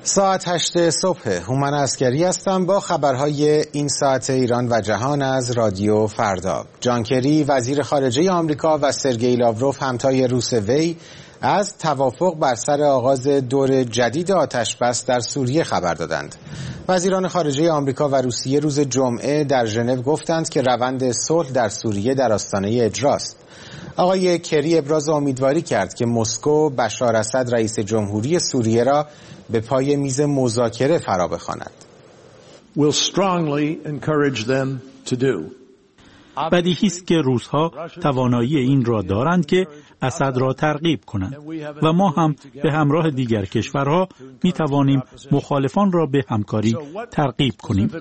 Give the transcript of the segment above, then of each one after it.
ساعت 8 صبح هومن عسکری هستم با خبرهای این ساعت ایران و جهان از رادیو فردا. جان کری وزیر خارجه آمریکا و سرگئی لاوروف همتای روس وی از توافق بر سر آغاز دور جدید آتشبس در سوریه خبر دادند. وزیران خارجه آمریکا و روسیه روز جمعه در ژنو گفتند که روند صلح در سوریه در آستانه اجراست. آقای کری ابراز امیدواری کرد که مسکو بشار اسد رئیس جمهوری سوریه را به پای میز مذاکره فرا بخواند. بدیهی است که روس‌ها توانایی این را دارند که اسد را ترغیب کنند و ما هم به همراه دیگر کشورها می توانیم مخالفان را به همکاری ترغیب کنیم.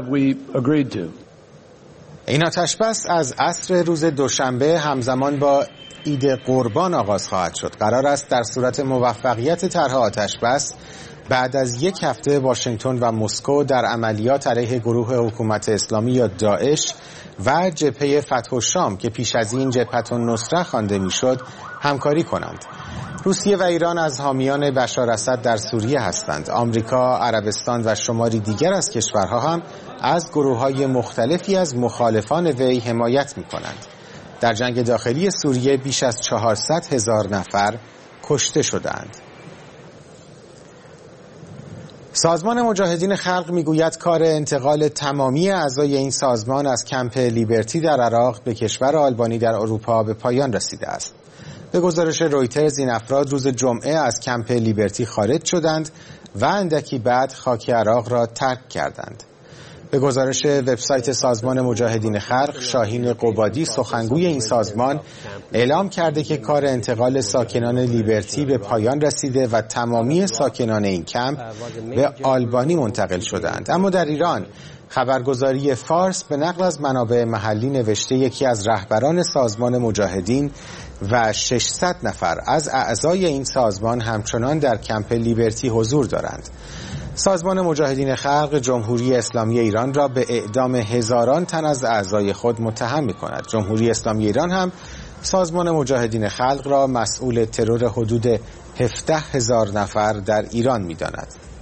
این آتشبس از عصر روز دوشنبه همزمان با عید قربان آغاز خواهد شد. قرار است در صورت موفقیت طرح آتشبس بعد از یک هفته واشنگتن و مسکو در عملیات علیه گروه حکومت اسلامی یا داعش و جبهه فتح الشام که پیش از این جبهة النصره خوانده میشد همکاری کنند. روسیه و ایران از حامیان بشار اسد در سوریه هستند. آمریکا، عربستان و شماری دیگر از کشورها هم از گروه‌های مختلفی از مخالفان وی حمایت می‌کنند. در جنگ داخلی سوریه بیش از 400,000 نفر کشته شدند. سازمان مجاهدین خلق میگوید کار انتقال تمامی اعضای این سازمان از کمپ لیبرتی در عراق به کشور آلبانی در اروپا به پایان رسیده است. به گزارش رویترز این افراد روز جمعه از کمپ لیبرتی خارج شدند و اندکی بعد خاک عراق را ترک کردند. به گزارش وبسایت سازمان مجاهدین خلق، شاهین قبادی سخنگوی این سازمان اعلام کرده که کار انتقال ساکنان لیبرتی به پایان رسیده و تمامی ساکنان این کمپ به آلبانی منتقل شدند. اما در ایران خبرگزاری فارس به نقل از منابع محلی نوشته یکی از رهبران سازمان مجاهدین و 600 نفر از اعضای این سازمان همچنان در کمپ لیبرتی حضور دارند. سازمان مجاهدین خلق جمهوری اسلامی ایران را به اعدام هزاران تن از اعضای خود متهم می‌کند. جمهوری اسلامی ایران هم سازمان مجاهدین خلق را مسئول ترور حدود 17,000 نفر در ایران می‌داند.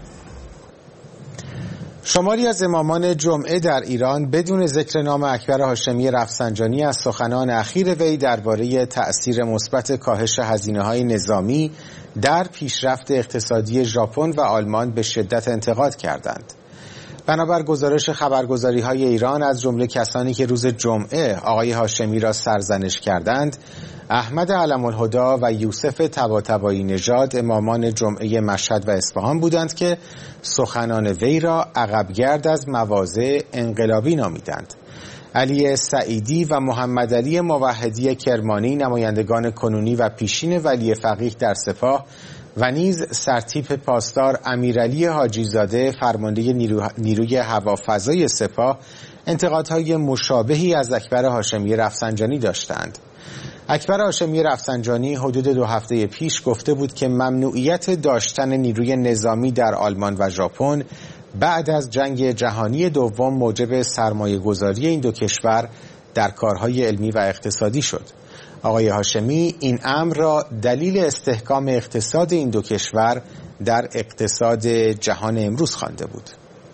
شماری از امامان جمعه در ایران بدون ذکر نام اکبر هاشمی رفسنجانی از سخنان اخیر وی درباره تأثیر مثبت کاهش هزینه‌های نظامی در پیشرفت اقتصادی ژاپن و آلمان به شدت انتقاد کردند. بنابر گزارش خبرگزاری‌های ایران از جمله کسانی که روز جمعه آقای هاشمی را سرزنش کردند، احمد علم‌الهدی و یوسف طباطبایی نژاد امامان جمعه مشهد و اصفهان بودند که سخنان وی را عقبگرد از مواضع انقلابی نامیدند. علی سعیدی و محمد علی موحدی کرمانی نمایندگان کنونی و پیشین ولی فقیه در سپاه و نیز سرتیپ پاسدار امیرعلی حاجیزاده فرمانده نیروی هوافضای سپاه انتقادهای مشابهی از اکبر هاشمی رفسنجانی داشتند. اکبر هاشمی رفسنجانی حدود 2 هفته پیش گفته بود که ممنوعیت داشتن نیروی نظامی در آلمان و ژاپن بعد از جنگ جهانی دوم موجب سرمایه‌گذاری این دو کشور در کارهای علمی و اقتصادی شد. آقای هاشمی این امر را دلیل استحکام اقتصاد این دو کشور در اقتصاد جهان امروز خوانده بود.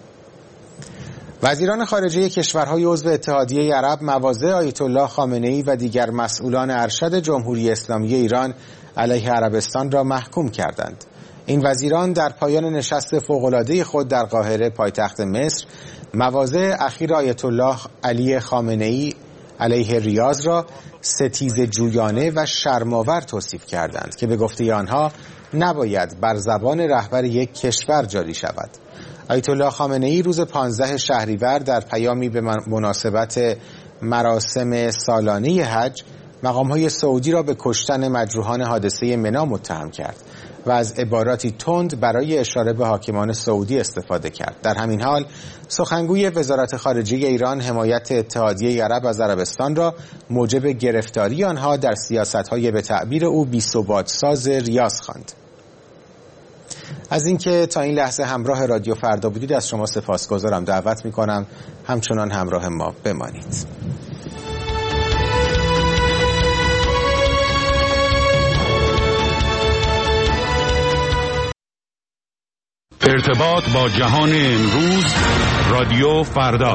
وزیران خارجه کشورهای عضو اتحادیه عرب مواضع آیت الله خامنه‌ای و دیگر مسئولان ارشد جمهوری اسلامی ایران علیه عربستان را محکوم کردند. این وزیران در پایان نشست فوق‌العاده خود در قاهره پایتخت مصر مواضع اخیر آیت الله علی خامنه‌ای علیه ریاض را ستیزه جویانه و شرم‌آور توصیف کردند که به گفته آنها نباید بر زبان رهبر یک کشور جاری شود. آیت الله خامنه‌ای روز 15 شهریور در پیامی به مناسبت مراسم سالانه حج مقام‌های سعودی را به کشتن مجروحان حادثه منا متهم کرد و از عباراتی تند برای اشاره به حاکمان سعودی استفاده کرد. در همین حال سخنگوی وزارت خارجه ایران حمایت اتحادیه عرب از عربستان را موجب گرفتاری آنها در سیاست‌های به تعبیر او بی‌ثبات‌ساز ریاض خواند. از اینکه تا این لحظه همراه رادیو فردا بودید از شما سپاسگزارم. دعوت می‌کنم همچنان همراه ما بمانید. ارتباط با جهان امروز، رادیو فردا.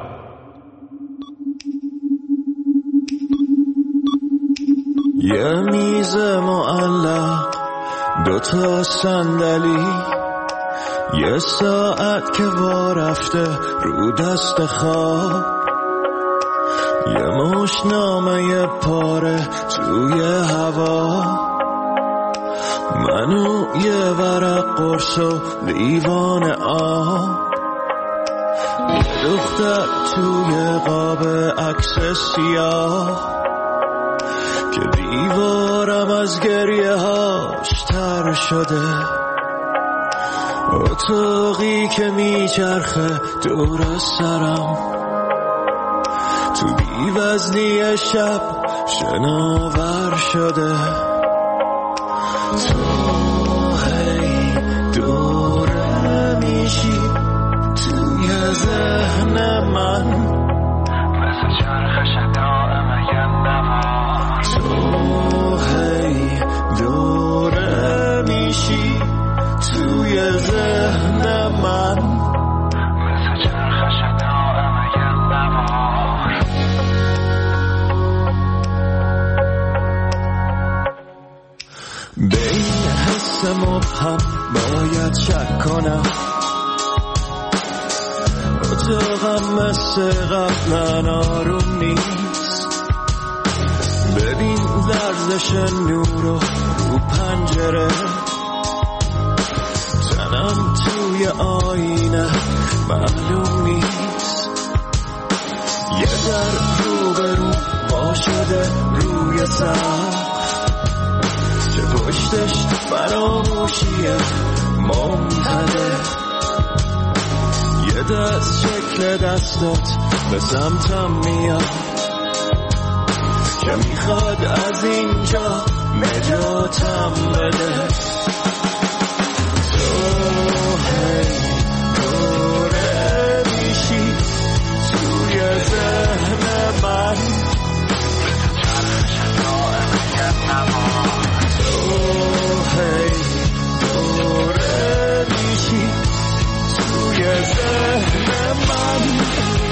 یه میز معلق، 2 صندلی، یه ساعت که وا رفته رو دست خواب، یه مشتنامه پاره توی هوا، منو یه ورق قرص و لیوان آب، یه دختر توی قاب عکس سیاه که دیوارم از گریه هاش تر شده، اتاقی که میچرخه دور سرم، تو بی‌وزنی شب شناور شده، تو هی دوره میشی توی ذهن من، مثل چرخش دائم یه نوا، تو هی دوره میشی توی ذهن من، مثل چرخش دائم یه نوار. به این حس مبهم باید شک کنم، اتاقم مثل قبلا آروم نیست، ببین لرزش نور رو پنجره، تنم توی آینه معلوم نیست، یه در روبرو با شده روی سقف که پشتش فراموشیه ممتده، یه دست شکل دستات به سمتم میاد که میخواد از اینجا نجاتم بده، تو هی دوره میشی توی ذهن من، تو هی دوره میشی توی ذهن من.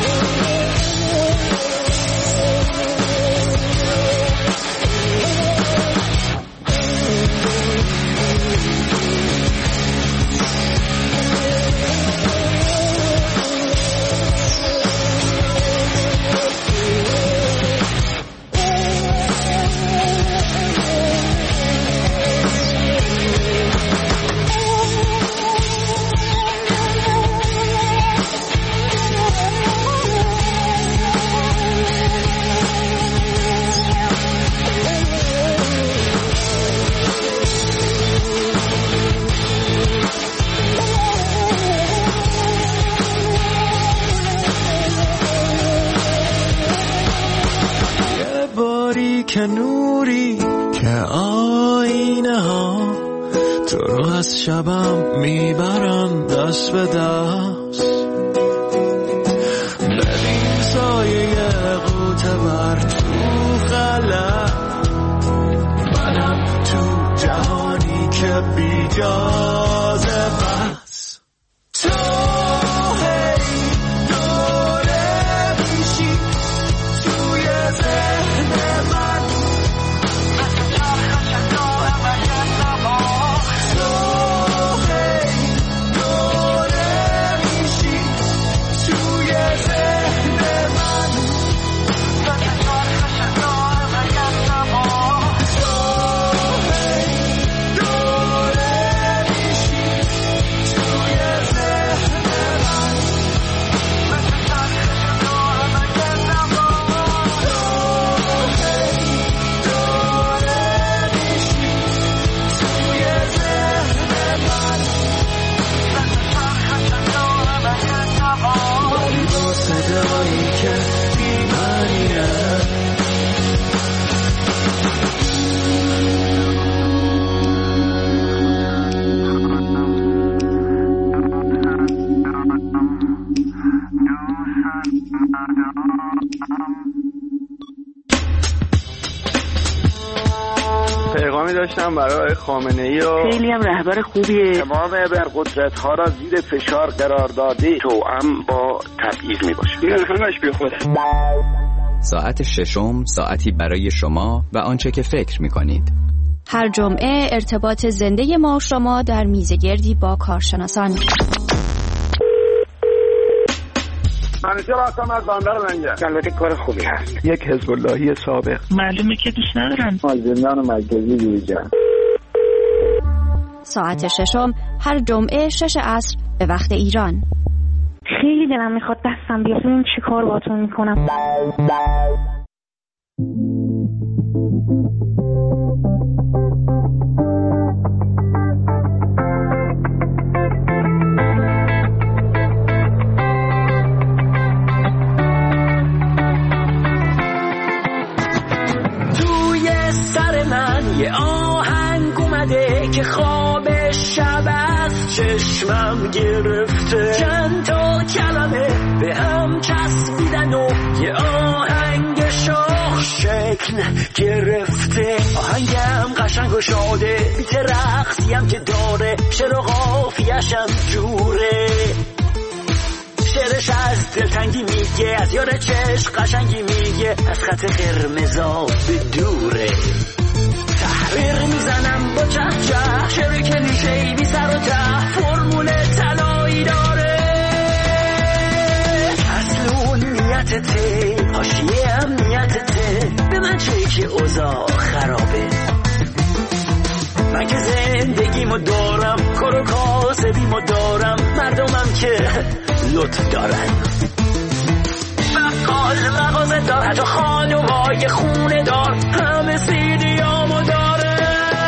که نوری که آینه ها تو رو از شبم میبرن دست به دست، ببین سایه قوطه بر تو خلا، منم تو جهانی که بیجازه بس، تو هی دوره میشی توی ذهن من، داشتم برای خامنه‌ای و خیلی هم رهبر خوبیه. تمام ابرقدرت‌ها را زیر فشار قرار داده توأم با تبعیض میباشه. این همش بی خوده. ساعت ششم ساعتی برای شما و آنچه که فکر می‌کنید. هر جمعه ارتباط زنده ما و شما در میزگردی با کارشناسان. منیجر هستم از بندر لنگر. البته کار خوبی هست. یک حزب اللهی سابق. معلومه که دوست ندارم. از زندان مرکزی جویجان. ساعت ششم هر جمعه 6 عصر به وقت ایران. خیلی دلم میخواد دستم بیاد ببینم چی کار باهاتون میکنم. توی سر من یه آهنگ اومده که خواب شب از چشمم گرفته، چند تا کلمه به هم چسبیدن و یه آهنگ شاخ شکل گرفته. آهنگم قشنگ و شاده، بیت رقصی هم که داره، شعر و قافیه‌ش هم جوره. شعرش از دلتنگی میگه، از یار چشم قشنگی میگه، از خط قرمزا به دوره. تحریر میزنم با چه شعر کلیشه‌ای بی سر و ته، فرمول طلایی داره. اصلون نیتته، حاشیه هم نیتته، به من چه که اوضاع خرابه. من که زندگیمو دارم، کار و کاسبیمو دارم، مردمم که لطف دارن. بقال مغازه دار، حتی خانومای خونه دار، همه سیدیامو داره.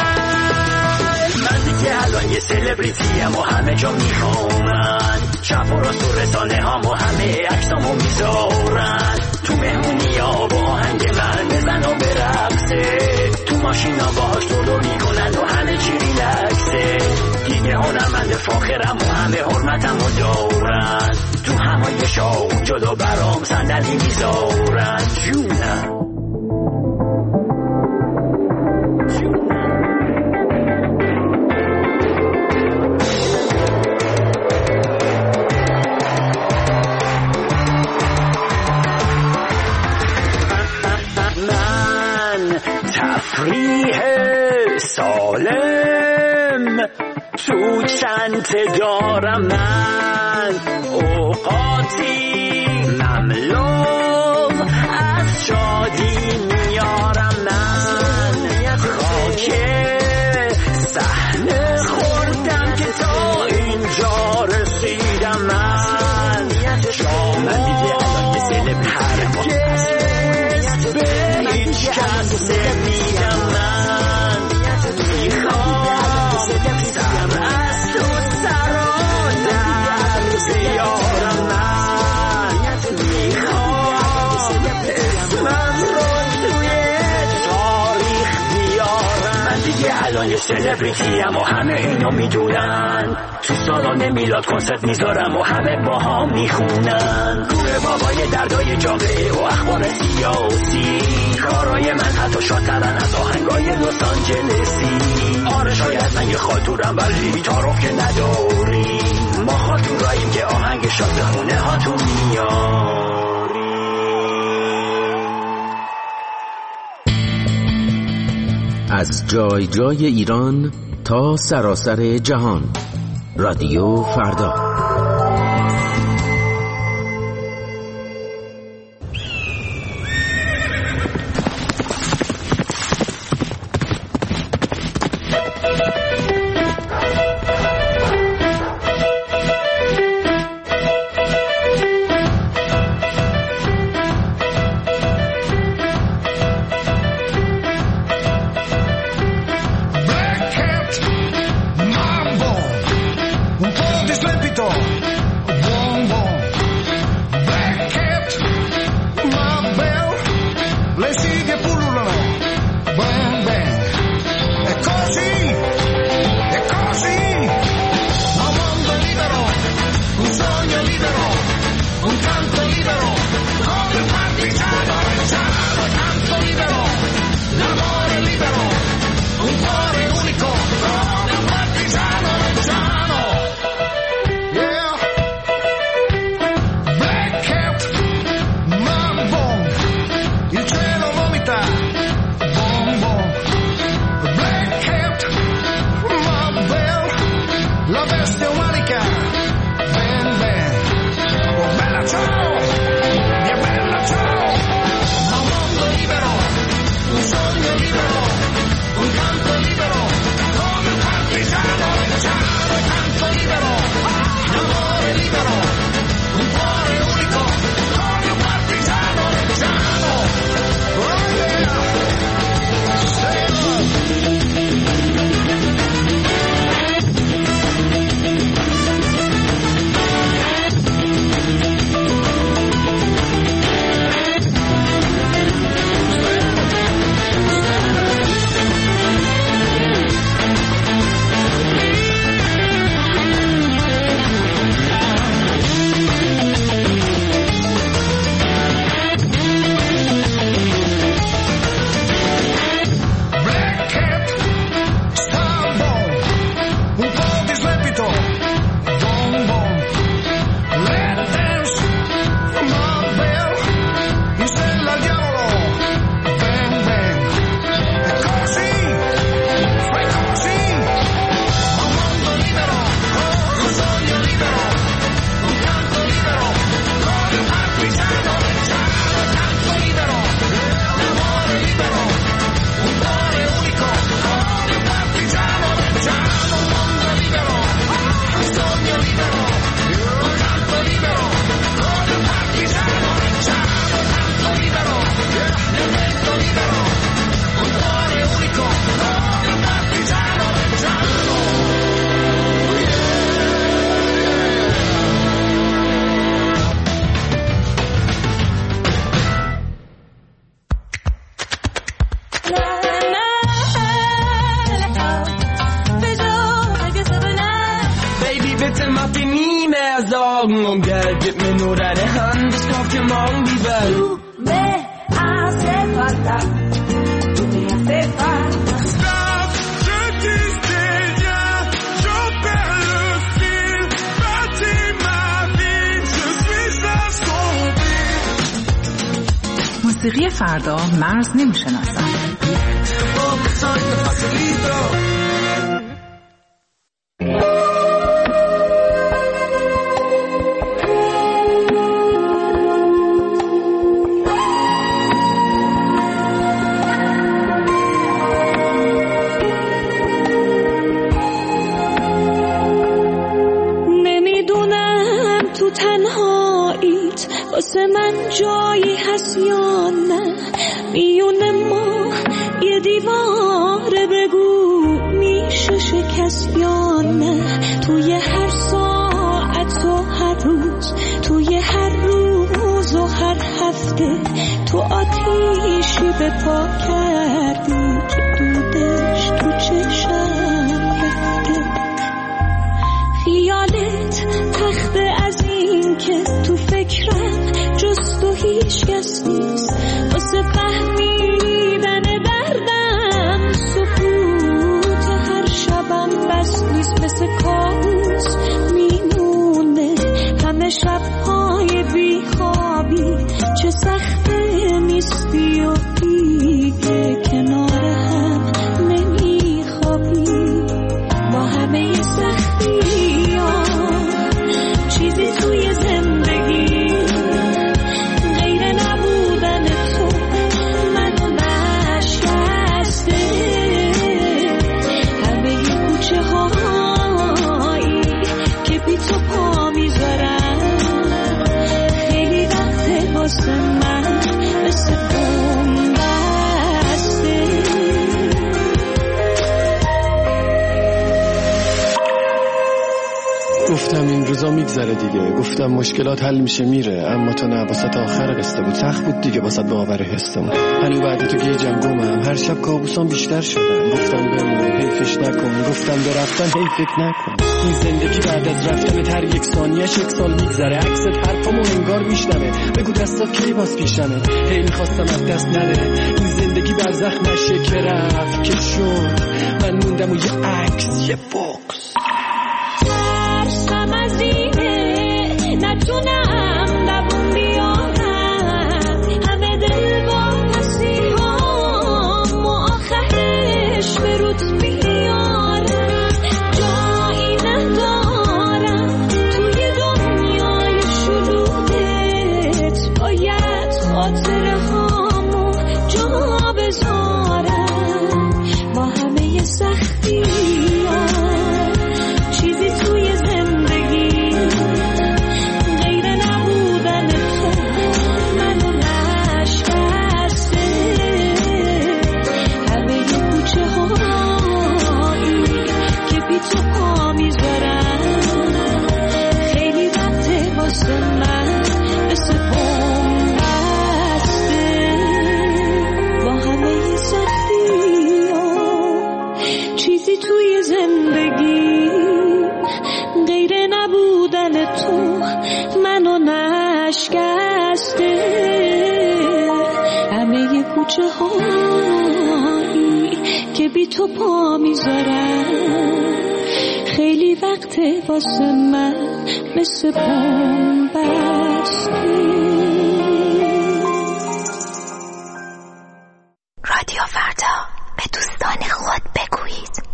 من دیگه الان یه سلبریتیم و همه جا میخوامن، چپ و راست و رسانه هم و همه عکسامو میذارن. تو مهمونی ها با آهنگ من بزن و برقصه، تو ماشینا باهاش دور میکنن و همه چی ریلکسه. دیگه هنرمند فاخرم و همه حرمتمو دارن، تو همایشا جدا برام صندلی میذارن. جونم تفریح سالم تو چنت دارم من، اوقاتی مملو از شادی میارم من. خاک صحنه خوردم که تا اینجا رسیدم من. من دیگه الان یه سلبریتیم، هرگز به هیچ کس نمیگم من. میخوام سر از تو سرا در بیارم من. میخوام اسمم رو توی تاریخ بیارم. من دیگه الان یه سلبریتیم و همه اینو میدونن، تو سالن میلاد کنسرت میذارم و همه با هم میخونن. گوره بابای دردای جامعه و اخبار سیاسی، کارای من حتی شادترن از آهنگای لس آنجلسی. آره شاید من یه خاطورم ولی تعارف که نداری، ما خاطوراییم که آهنگ شاد خونه هاتون میاری. از جای جای ایران تا سراسر جهان، رادیو فردا. bitte mach dir nie mehr Sorgen um Geld, gib mir nur deine Hand, ich kauf dir morgen die Welt. Du me hace falta, du me hace falta. Stop, je disais rien, je perds le fil, bâtis ma vie, je suis à son fil. موسیقی فردا مرز نمیشناسن. نمیدونم تو تنهاییت واسه من جایی هست یا نه، میونه ما یه دیواره، بگو میشه شکست یا نه. توی هر ساعت و هر روز، توی هر روز و هر هفته، تو آتیشی به پا کردی که دودش تو چشم رفته. خیالت تخته از این که تو فکرم جز تو هیچ کس نیست، واسه فهمیدن دردم سکوت هر شبم بس نیست. مثل کابوس میمونه همه شبهای بیخوابی، چه سخته نیستی و دیگه کنار هم نمیخوابی. با همه سختی چیزی توی زندگی غیر نبودن تو منو نشکسته. همه کوچه هایی که بی تو پا میذارم، خیلی وقته واسه من مثل بوم بسته. گفتم این روزا میگذره دیگه، گفتم مشکلات حل میشه میره، اما تو نه، واسه تا آخر قصه بود، سخت بود دیگه واسه باور حسم. هنو بعد تو گیجم گمم، هر شب کابوسام بیشتر شدن. گفتم بمون حیفش نکن، گفتم به رفتن حیف فکر نکن. این زندگی بعد از رفتن هر یک ثانیه‌اش یک سال میگذره، عکست حرفامو انگار میشنوه. بگو دستات کی باز پیشمه، هی میخواستم از دست نره. این زندگی برزخ نشه که رفت که شد، من موندم و یه عکس، یه بوکس. ترسم از اینه نتونم دووم بیارم، همه دل با مسیحام و آخرش به روت بیارم. جایی ندارم توی دنیای شلوغت، باید خاطره هامو جا بذارم. با همه سختی چیزی توی زندگی غیر نبودن تو منو نشکسته. همه کوچه هایی که بی تو پا میذارم، خیلی وقته واسه من مثل بوم بسته. با همه سختی چیزی توی زندگی غیر نبودن تو منو نشکسته. همه کوچه هایی که بی تو پا میذارم، خیلی وقته واسه من مثل بوم بسته. رادیو فردا، به دوستان خود بگویید.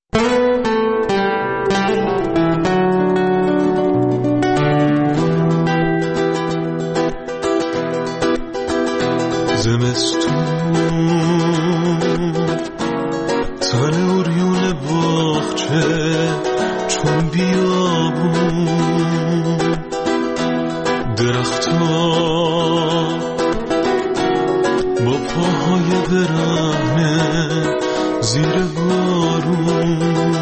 تن اوریون باغچه چون بیابون، درخت‌ها با پاهای برهنه زیر بارون.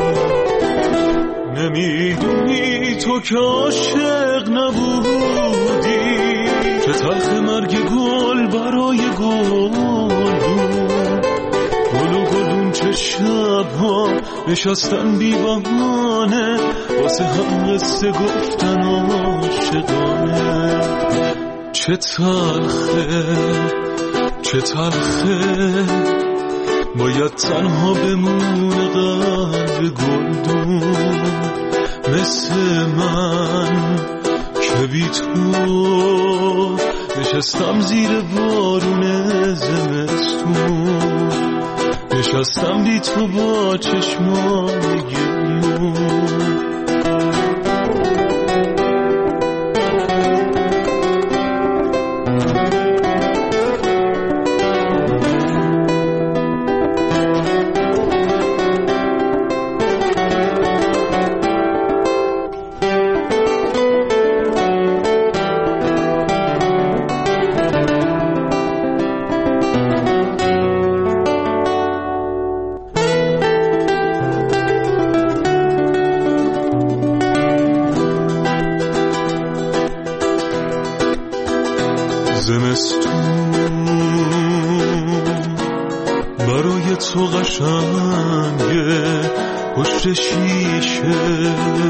نمیدونی تو که عاشق نبودی، که تلخ مرگ گل برای گل بود. گل و گلون چه شبها نشستن بی بهانه واسه هم قصه گفتن عاشقانه. چه تلخه چه تلخه باید تنها بمونه قلب گلدون مثل من که بی تو نشستم زیر بارون زمستون، نشستم بی تو با چشمان گریون. برای تو قشنگه پشت شیشه،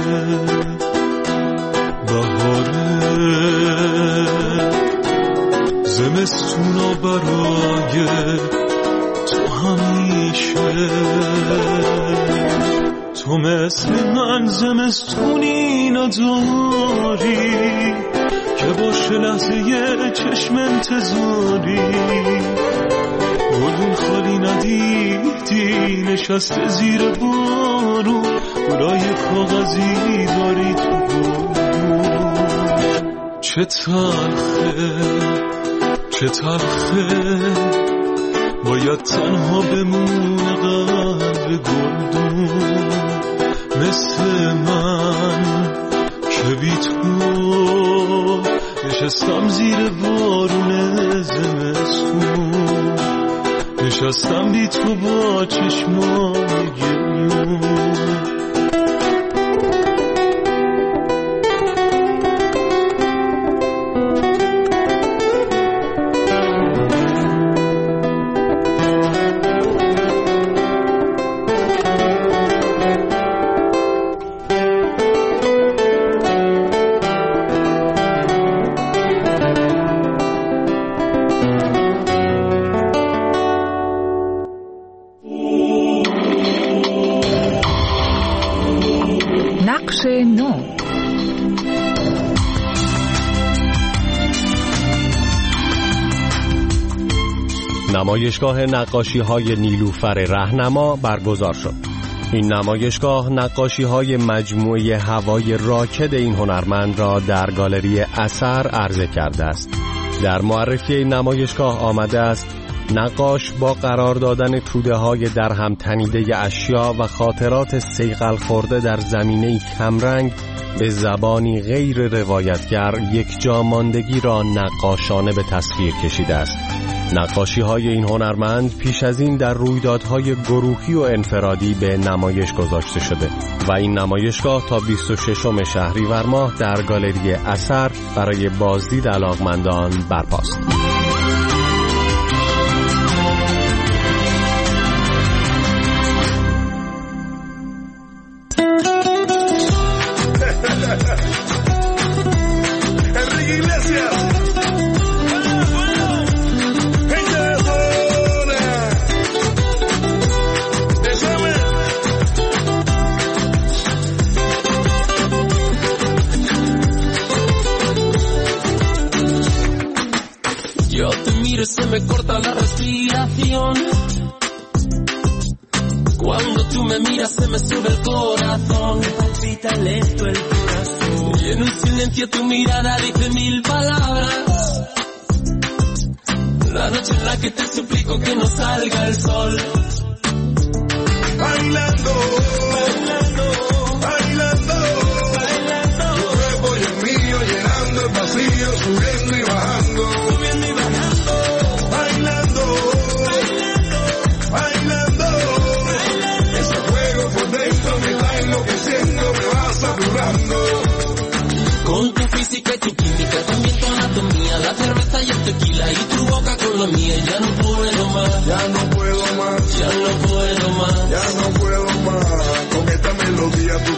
بهاره زمستونا برای تو همیشه. تو مثل من زمستونی نداری که باشه لحظه یه چشم انتظاری، گلدون خالی ندیدی نشسته زیر بارون، گلای کاغذی داری تو بارون. چه تلخه چه تلخه باید تنها بمونه قلب گلدون مثل من که بی تو نشستم زیر بارون زمستون، نشستم بی تو با چشمان گریون. نقش نو. نمایشگاه نقاشی‌های نیلوفر رهنما برگزار شد. این نمایشگاه نقاشی‌های مجموعه هوای راکد این هنرمند را در گالری اثر عرضه کرده است. در معرفی این نمایشگاه آمده است نقاش با قرار دادن توده‌های در هم تنیده اشیا و خاطرات صیقل خورده در زمینه‌ای کمرنگ به زبانی غیر روایتگر یک جاماندگی را نقاشانه به تصویر کشیده است. نقاشی‌های این هنرمند پیش از این در رویدادهای گروهی و انفرادی به نمایش گذاشته شده و این نمایشگاه تا 26 شهریور ماه در گالری اثر برای بازدید علاقمندان برپاست. Se me corta la respiración. Cuando tú me miras se me sube el corazón. Me palpita lento el corazón. Y en un silencio tu mirada dice mil palabras. La noche en la que te suplico que no salga el sol. Bailando, bailando, bailando, bailando. Tu cuerpo y el mío llenando el vacío, subiendo y bajando. Subiendo y bajando. Con tu física y tu química, también tu anatomía, la cerveza y el tequila y tu boca con la mía. Ya no puedo más, ya no puedo más, ya no puedo más, ya no puedo más. Con esta melodía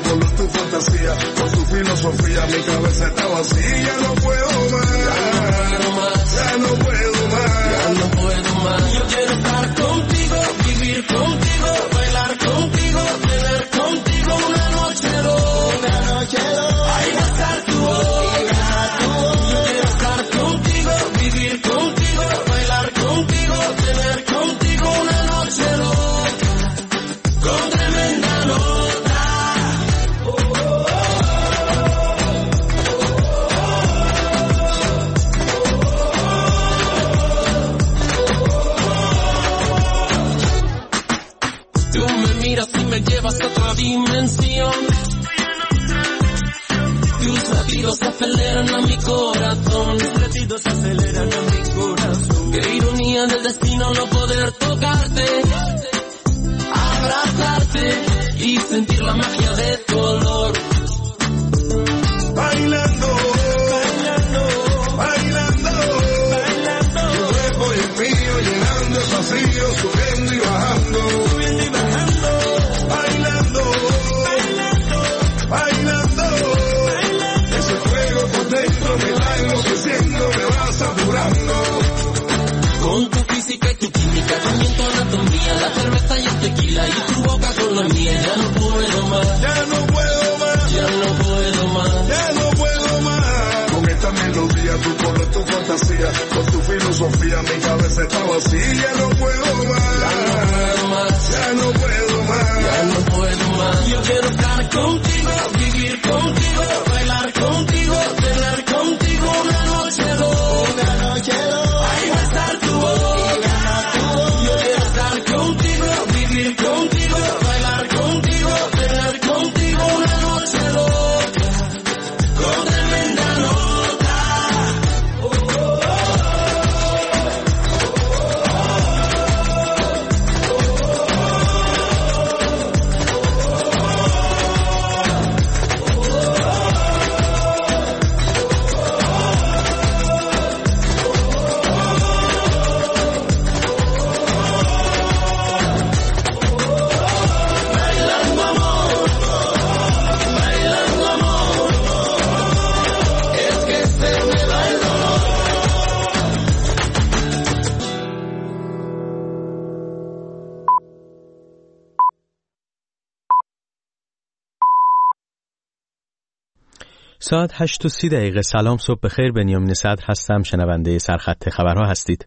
color tu fantasía, con tu filosofía mi cabeza está vacía, no puedo más, ya no puedo más. Yo quiero estar contigo, vivir contigo, bailar contigo, tener contigo una noche loca, ahí va a estar tu boca. Yo quiero estar contigo, vivir contigo, bailar contigo, tener contigo una noche loca, con tremenda nota. Tú me miras y me llevas a otra dimensión. Tus latidos aceleran a mi corazón. Qué ironía del destino no poder tocarte, abrazarte y sentir la magia de tu olor. Bailando, tu cuerpo y el mío llenando el vacío, subiendo y bajando. Ese fuego por dentro me va enloqueciendo, me va saturando. Con tu física y tu química, también tu anatomía, la cerveza y el tequila y tu boca con la mía. Ya no puedo más, ya no puedo más, ya no puedo más, ya no puedo más. Con esta melodía, tu color, tu fantasía, con tu filosofía mi cabeza está vacía, no puedo más, ya no puedo más, ya no puedo más. Yo quiero estar contigo, vivir contigo, bailar contigo, tener contigo una noche loca, ahí va a estar tu boca. Yo quiero estar contigo, vivir contigo, bailar contigo, tener contigo una noche loca, con tremenda nota. ساعت 8:30. سلام، صبح بخیر. بنیامین صدر هستم، شنونده سرخط خبرها هستید.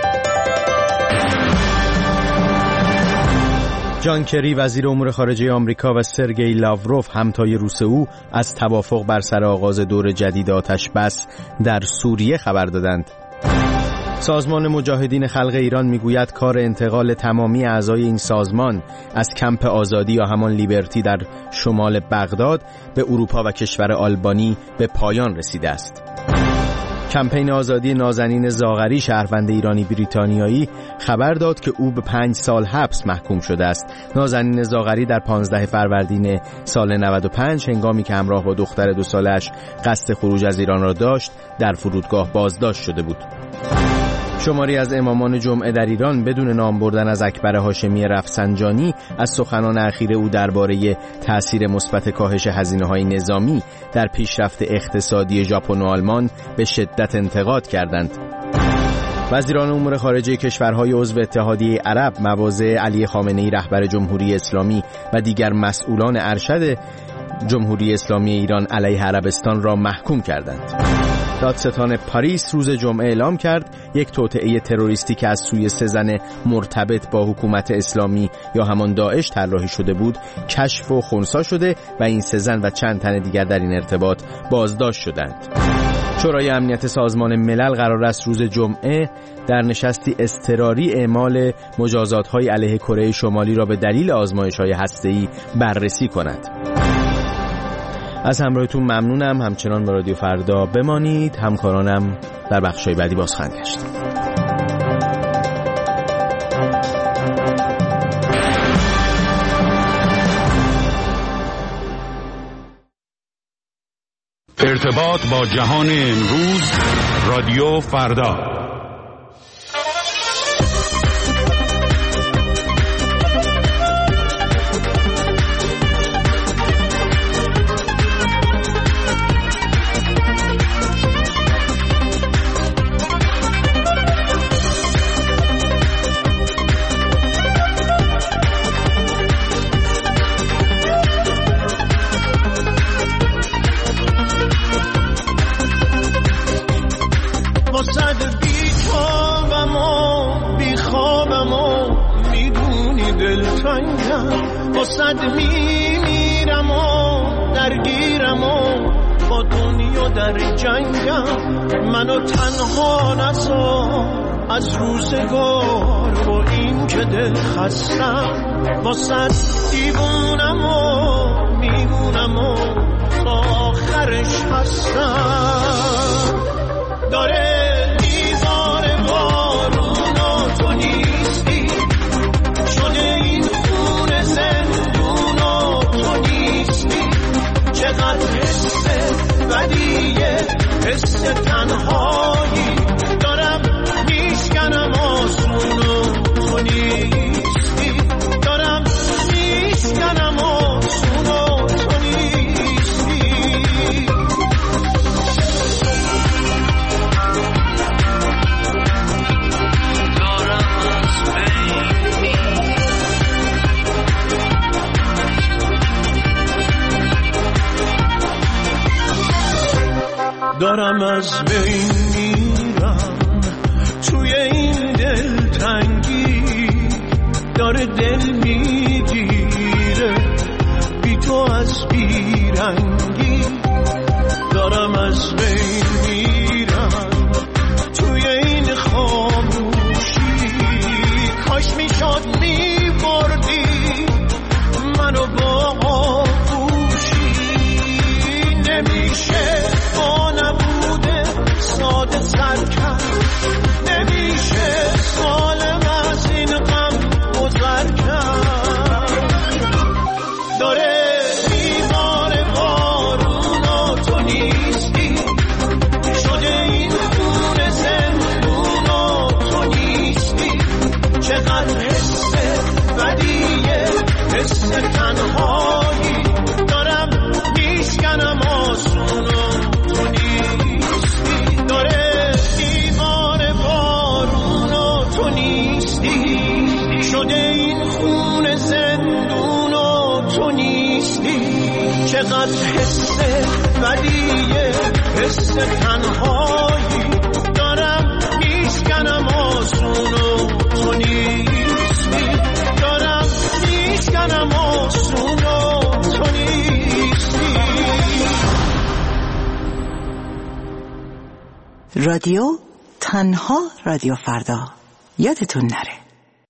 جان کری وزیر امور خارجه آمریکا و سرگئی لاوروف همتای روس او از توافق بر سر آغاز دور جدید آتش بس در سوریه خبر دادند. سازمان مجاهدین خلق ایران میگوید کار انتقال تمامی اعضای این سازمان از کمپ آزادی یا همان لیبرتی در شمال بغداد به اروپا و کشور آلبانی به پایان رسیده است. کمپین آزادی نازنین زاغری، شهروند ایرانی بریتانیایی، خبر داد که او به 5 سال حبس محکوم شده است. نازنین زاغری در 15 فروردین سال 95 هنگامی که همراه با دختر 2 سالش قصد خروج از ایران را داشت در فرودگاه بازداشت شده بود. شماری از امامان جمعه در ایران بدون نام بردن از اکبر هاشمی رفسنجانی از سخنان اخیر او درباره تأثیر مثبت کاهش هزینه‌های نظامی در پیشرفت اقتصادی ژاپن و آلمان به شدت انتقاد کردند. وزیران امور خارجه کشورهای عضو اتحادیه عرب مواضع علی خامنه‌ای رهبر جمهوری اسلامی و دیگر مسئولان ارشد جمهوری اسلامی ایران علیه عربستان را محکوم کردند. دادستان پاریس روز جمعه اعلام کرد یک توطئه تروریستی که از سوی 3 زن مرتبط با حکومت اسلامی یا همان داعش طراحی شده بود کشف و خنثی شده و این 3 زن و چند تن دیگر در این ارتباط بازداشت شدند. شورای امنیت سازمان ملل قرار است روز جمعه در نشستی اضطراری اعمال مجازات‌های علیه کره شمالی را به دلیل آزمایش‌های هسته‌ای بررسی کند. از همراهتون ممنونم. همچنان با رادیو فردا بمانید. همکارانم در بخش‌های بعدی باز خواهند گشت. ارتباط با جهان امروز، رادیو فردا. جنگم واسد میمیرم و درگیرم و با دنیا در جنگم منو تنها نذار از روزگار و این که دل خستم واسد دیوونم و میمونم و تا آخرش هستم داره میزار بارون و تو نیستی شده این خون زندون و تو نیستی چقدر حس بدیه حس تنهایی دارم میشکنم آسون و تو نیستی دارم میشکنم آسون و تو نیستی دارم از بین میرم توی این دلتنگی داره دل میگیره بی تو از بیرنگی دارم از بین میرم توی این خاموشی کاش میشد میبردی منو با آغوشی نمیشه با نبوده ساده سر کرد نمیشه سالم از این غم گذر کرد داره میباره بارون و تو نیستی شده این خون زندون و تو نیستی چقدر حس بدیه حس تنهایی دارم میشکنم آسون و تو نیستی داره دیوار بارون و تو نیستی شده این خون زندون و تو نیستی چقدر حس بدیه حس تنهایی دارم میشکنم آسون و تو نیستی دارم میشکنم آسون و تو نیستی رادیو تنها رادیو فردا یادتون نره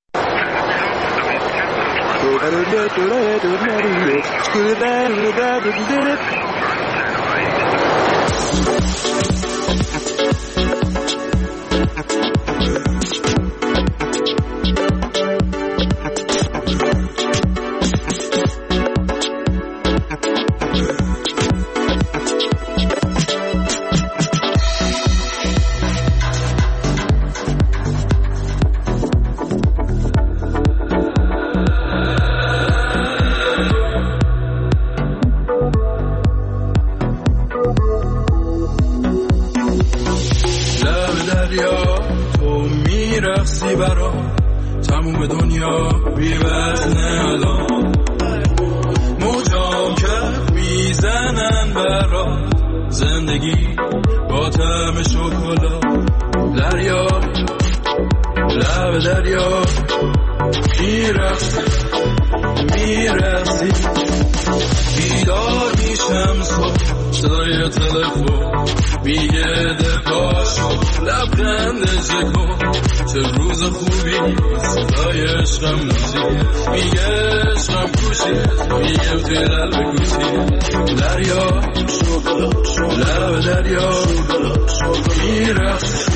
رقصی برا تموم دنیا بی‌وزنه الان موجام که میزنن برا زندگی با طعم شکلات دریا لب دریا میرقصی بیدار میشم صدای تلفن میگه دپاشو لبخند کن چه روز خوبی صدای عشقم موزی میگه عشقم کوشی میگم توی قلب کوشی دریا لب دریا میرقصی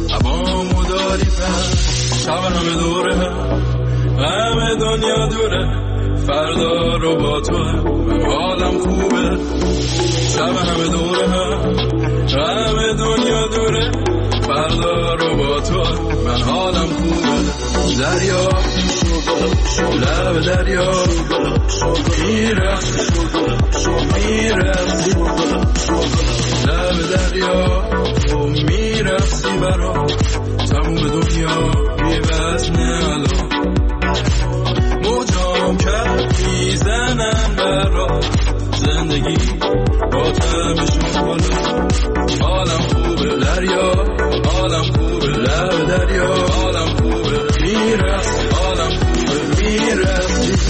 عبامو داری پر شب همه دوره همه دنیا دوره فردا رو با تو من حالم خوبه شب همه دوره همه دنیا دوره فردا رو با تو من حالم خوبه دریا لب دریا میرفت لب دریا تو میرفتی برا تموم دنیا بی‌وزنه الان موجام کرد میزنم برا زندگی با تمشون بالا حالم خوبه دریا حالم خوبه لب دریا حالم خوبه میرفت حالم خوبه میرفتی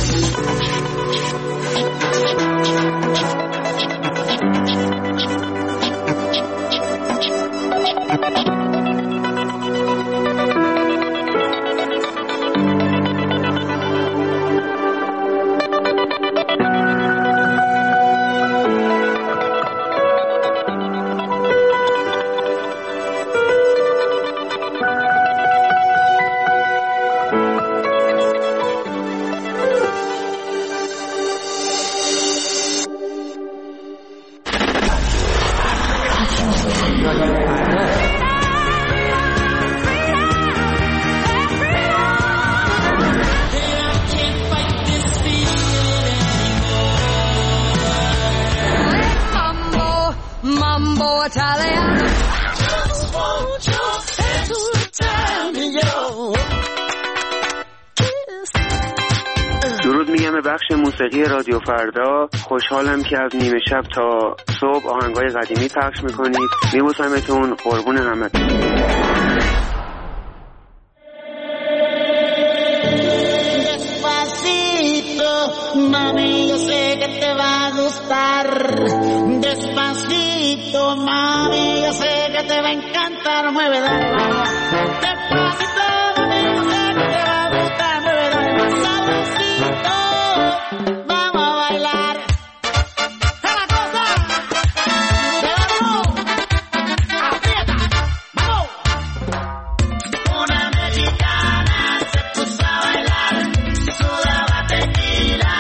درود میگم به بخش موسیقی رادیو فردا. خوشحالم که از نیمه شب تا صبح آهنگای قدیمی پخش میکنید. میبوسمتون، قربون همتون. Mami, yo sé que te va a gustar. Despacito, mami, yo sé que te va a encantar. Mueve la mano. Despacito, mami, yo sé que te va a gustar. Mueve la mano. Sabrosito, vamos a bailar. ¡Es la cosa! ¡De vamos! ¡Aprieta! ¡Vamos! Una mexicana se puso a bailar. Sudaba tequila.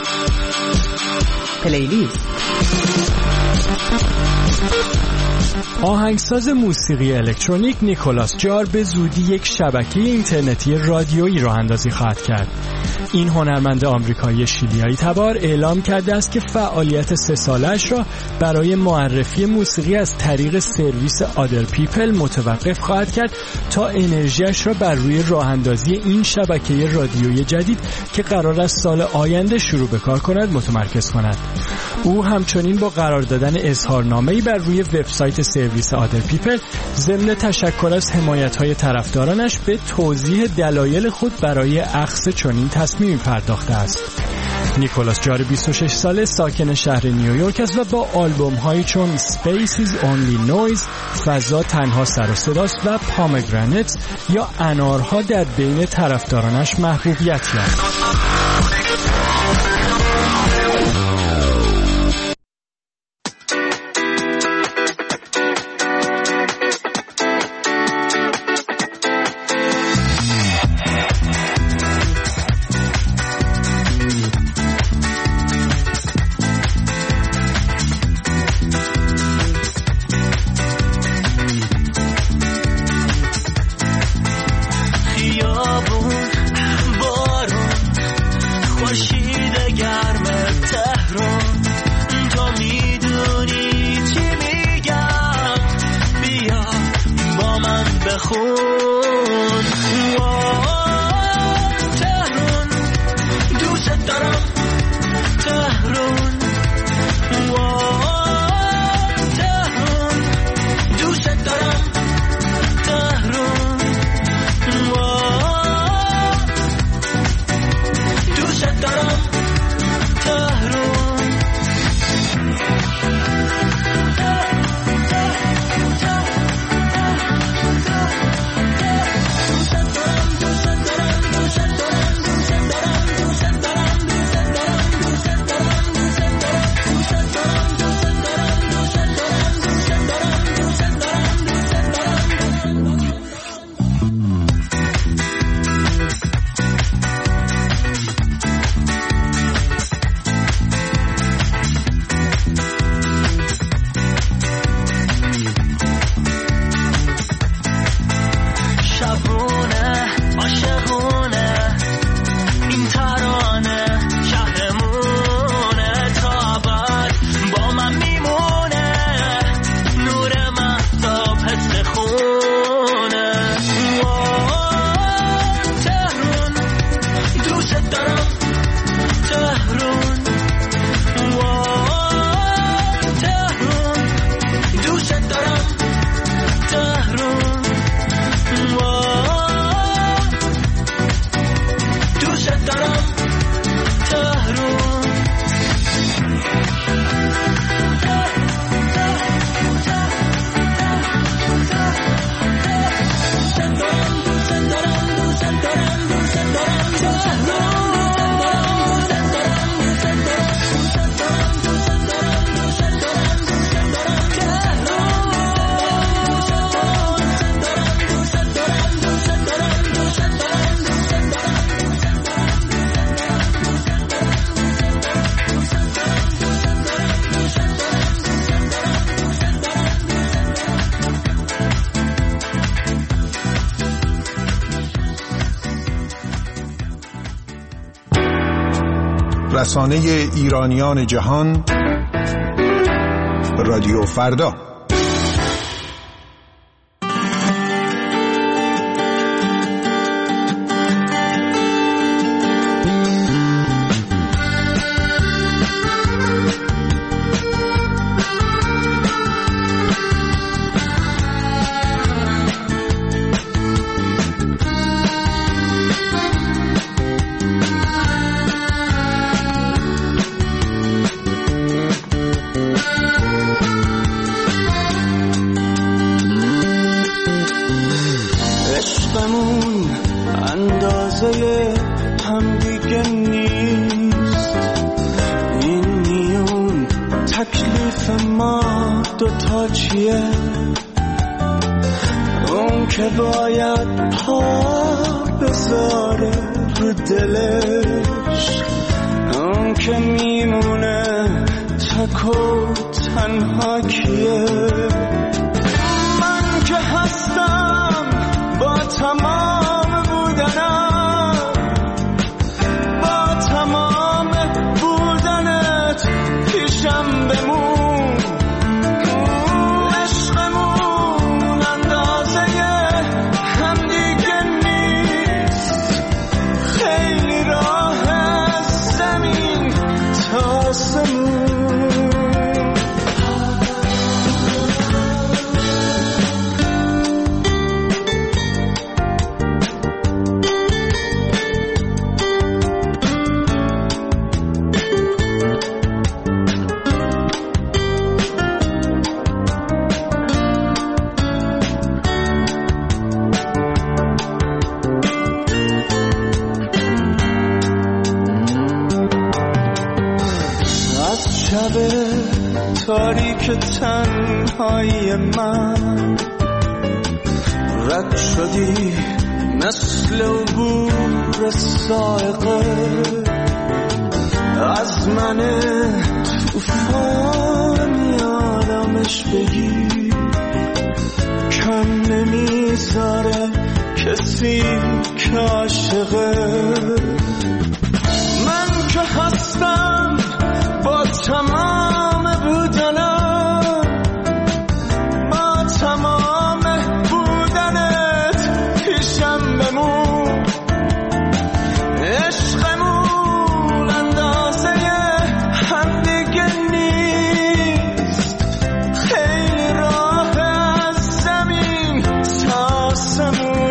پلیلیست آهنگساز موسیقی الکترونیک نیکولاس جار به زودی یک شبکه اینترنتی رادیویی راه اندازی خواهد کرد. این هنرمند آمریکایی شیلیایی تبار اعلام کرده است که فعالیت 3 ساله‌اش را برای معرفی موسیقی از طریق سرویس آدر پیپل متوقف خواهد کرد تا انرژیش را بر روی راه اندازی این شبکه رادیویی جدید که قرار است سال آینده شروع به کار کند متمرکز کند. او همچنین با قرار دادن اظهارنامه‌ای بر روی وبسایت سرویس آدر پیپل ضمن تشکر از حمایت‌های طرفدارانش به توضیح دلایل خود برای اخذ چنین تصمیمی پرداخته است. نیکولاس جار 26 ساله ساکن شهر نیویورک است و با آلبوم‌هایی چون Space is Only Noise، فضا تنها سر و صداست و پامگرانت یا انارها در بین طرفدارانش محبوبیت یافت. رسانه ایرانیان جهان، رادیو فردا. اون که باید پا بذاره رو دلش، اون که میمونه تک و تنها کیه؟ که تنهایی من رد شدی مثل عبور سائقه از من توفان آرامش بگی کم نمیذاره کسی که عاشقه من که هستم با تمام بودنم با تمام بودنت پیشم بمون عشقمون اندازه هم دیگه نیست خیلی راه از زمین تا آسمون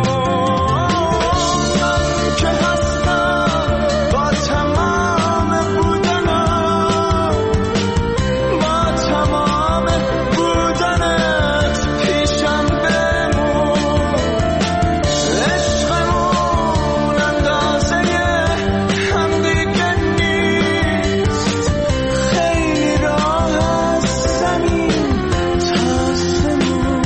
من که هستم با تمام بودنم با تمام بودنت پیشم بمون عشقمون اندازه هم دیگه نیست خیلی راه از زمین تا آسمون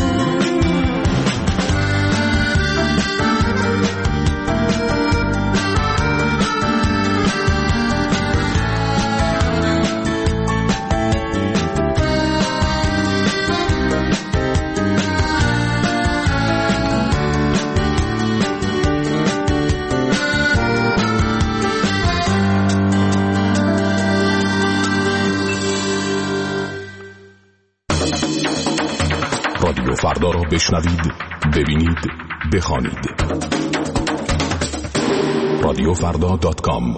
رادیو فردا را بشنوید، ببینید، بخوانید. radiofrda.com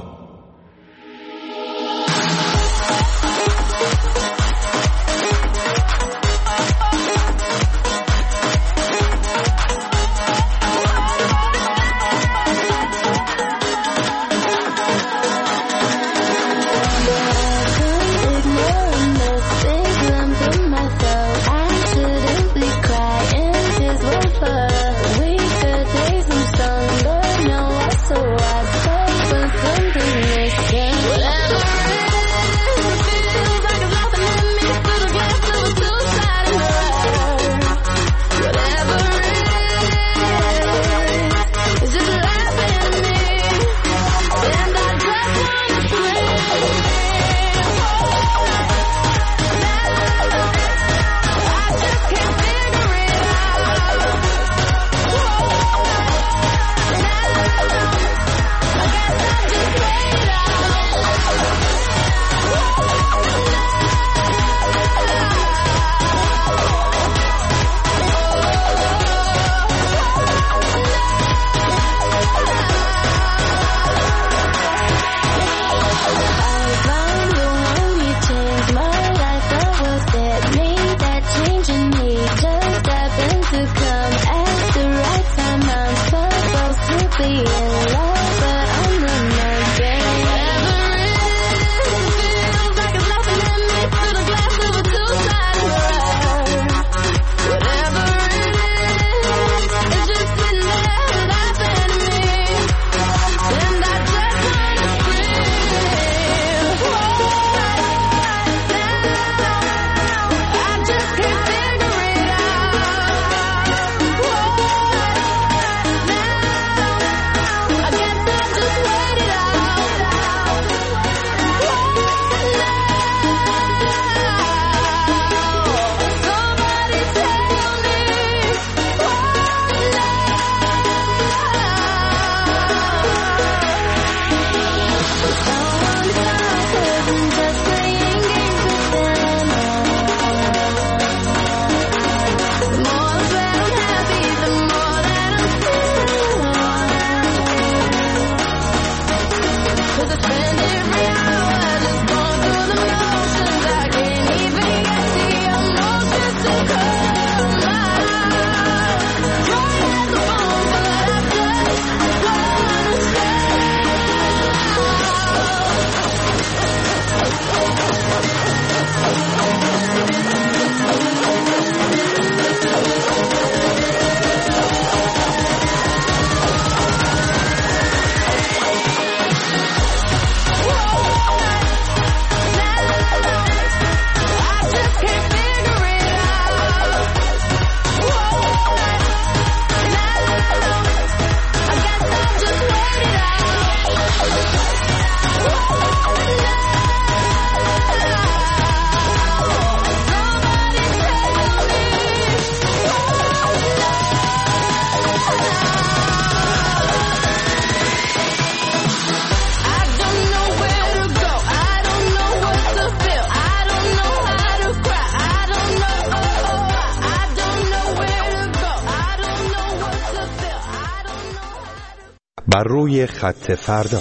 بر روی خط فردا.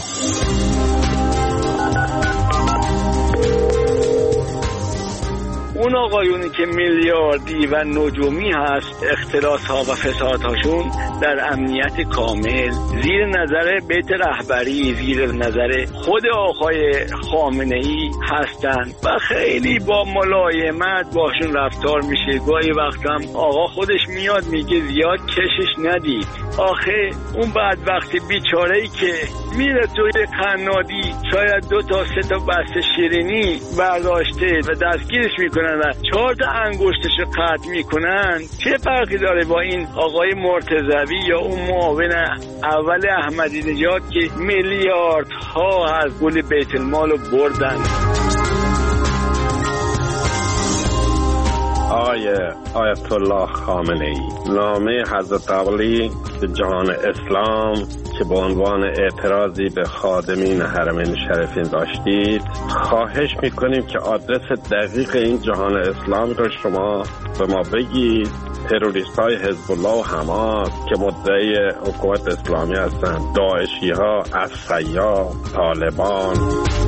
اون آقایونی که میلیاردی و نجومی هست، اختلاس ها و فساد هاشون در امنیت کامل زیر نظر بیت رهبری، زیر نظر خود آقای خامنه ای هستن و خیلی با ملایمت باشون رفتار میشه. گاهی وقت هم آقا خودش میاد میگه زیاد کشش ندید. آخه اون بدبخت بیچاره‌ای که میره توی قنادی شاید 2 تا 3 تا بسته شیرینی برداشته و دستگیرش میکنن و 4 تا انگشتش قطع میکنن، چه فرقی داره با این آقای مرتضوی یا اون معاون اول احمدی نژاد که میلیاردها از پول بیت المال رو بردن؟ آقای آیت الله خامنه ای نامه حضرت علی به جهان اسلام که به عنوان اعتراضی به خادمین حرمین شریفین داشتید، خواهش میکنیم که آدرس دقیق این جهان اسلام رو شما به ما بگید. تروریست های حزب الله و حماس که مدعی حکومت اسلامی هستند، داعشی ها، عسکریا، طالبان.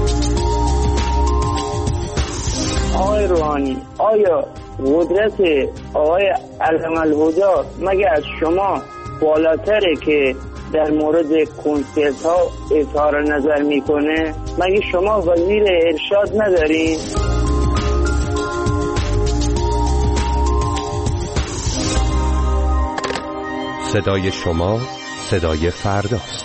آقای روحانی، آیا قدرت آقای علم الهدی مگه از شما بالاتره که در مورد کنسرت ها اظهار نظر میکنه؟ مگه شما وزیر ارشاد ندارین؟ صدای شما صدای فرداست.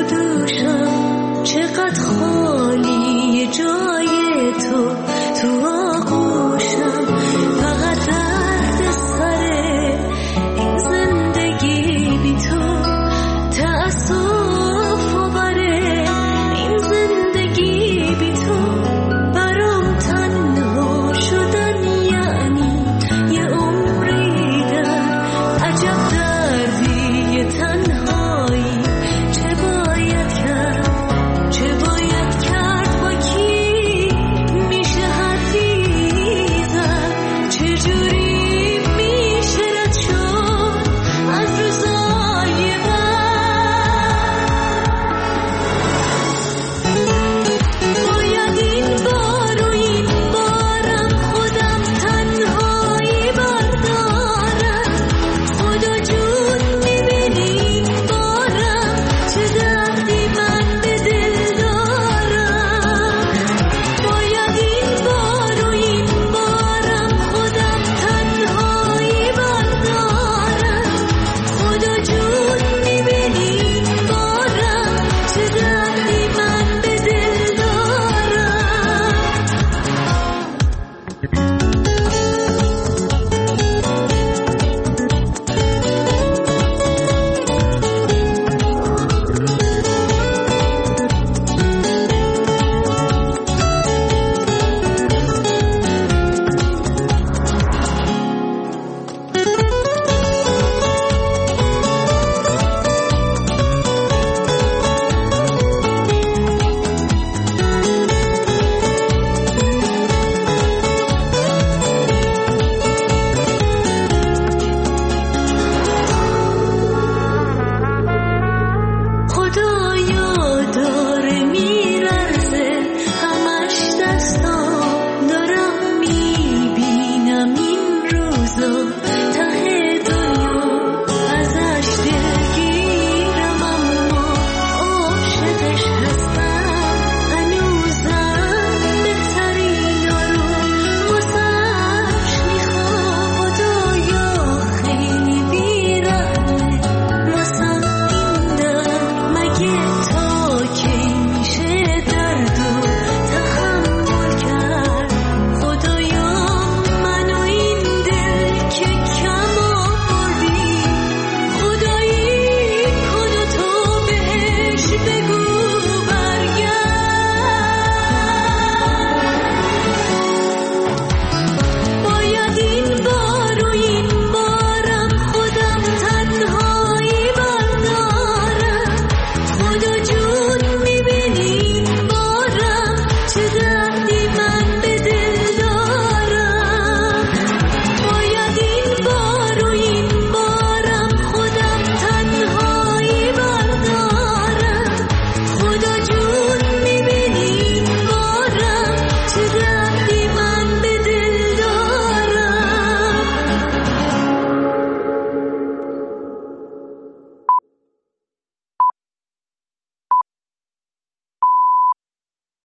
چقدر خالی جای تو